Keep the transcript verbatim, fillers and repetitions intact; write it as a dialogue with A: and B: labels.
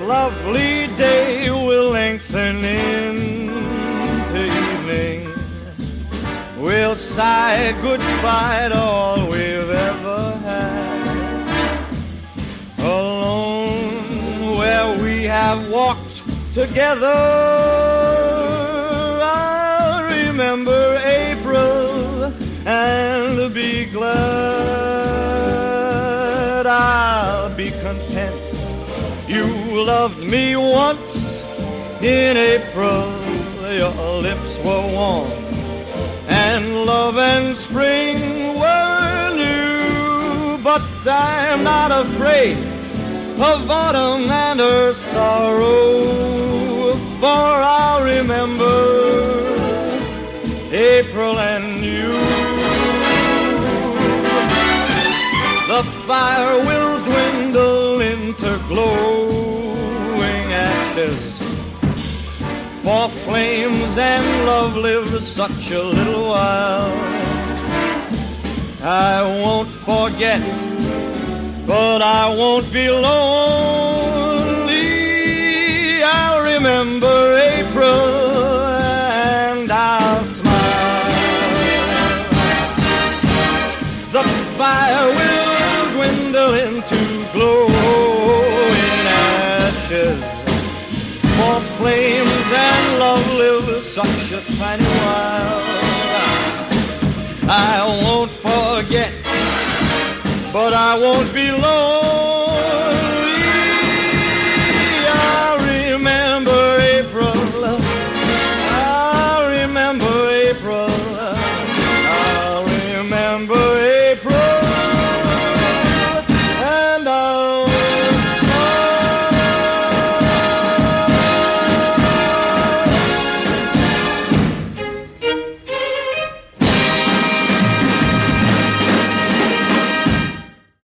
A: lovely day will lengthen into evening. We'll sigh goodbye to all we've ever had. Alone where we have walked together, I'll remember April and be glad. I'll be content. You loved me once in April. Your lips were warm and love and spring were new. But I'm not afraid of autumn and her sorrow, for I'll remember April and you. The fire will dwindle into glowing ashes, for flames and love live such a little while. I won't forget, but I won't be lonely. I'll remember April and I'll smile. The fire will dwindle into glowing ashes, for flames and love live such a tiny while. I won't forget, but I won't be lonely.